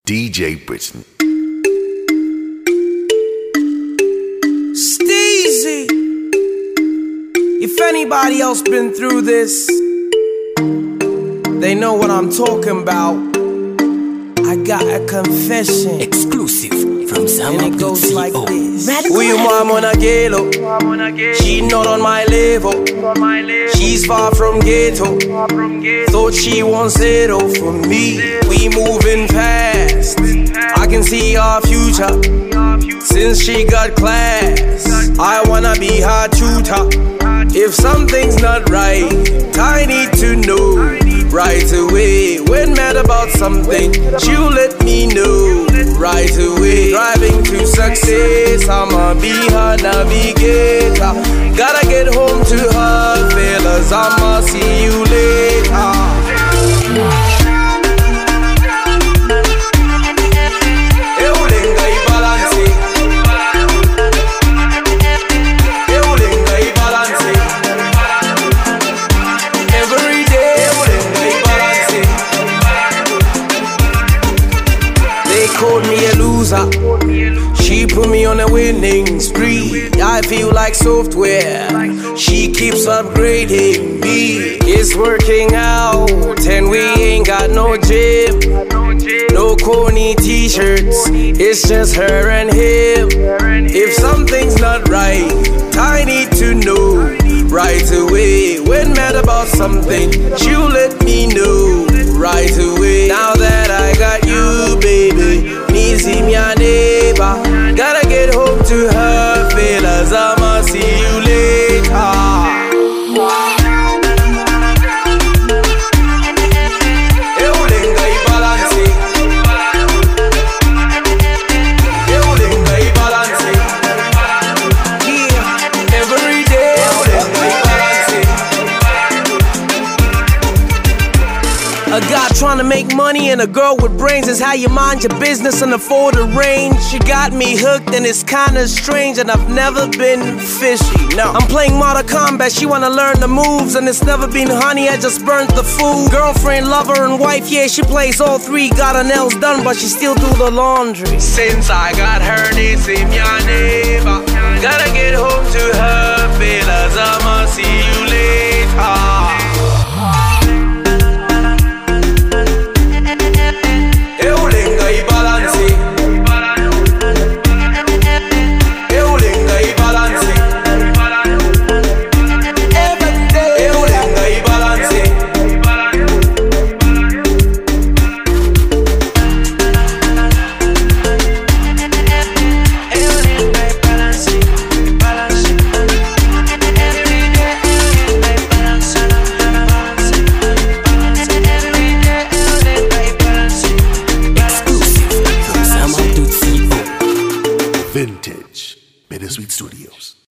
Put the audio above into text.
DJ Britain. Steezy. If anybody else been through this, they know what I'm talking about. I got a confession. Exclusive from Sam. And it goes like this. Who you mom on a galo? She not on my level. She's far from ghetto. Thought she wants it all from me. We moving fast. I can see our future. Since she got class, I wanna be her tutor. If something's not right, I need to know right away. When mad about something, she'll let me know right away. Driving to success, I'ma be her navigator. Gotta get home to her, fellas, I'ma see you later. Called me a loser. She put me on a winning spree. I feel like software. She keeps upgrading me. It's working out, and we ain't got no gym, no corny t-shirts. It's just her and him. If something's not right, I need to know right away. When mad about something, she'll let me know right away. Now that I got you, baby, me see me a neighbor. Gotta get home to her, fellas, I'ma see you later. A guy trying to make money and a girl with brains is how you mind your business and afford a range. She got me hooked and it's kinda strange, and I've never been fishy, no. I'm playing Mortal Kombat, she wanna learn the moves, and it's never been honey, I just burnt the food. Girlfriend, lover, and wife, yeah, she plays all three. Got her nails done, but she still do the laundry. Since I got her, they say me a neighbor. Gotta get home to her, fellas, I'ma see you later. Vintage Bittersweet Studios.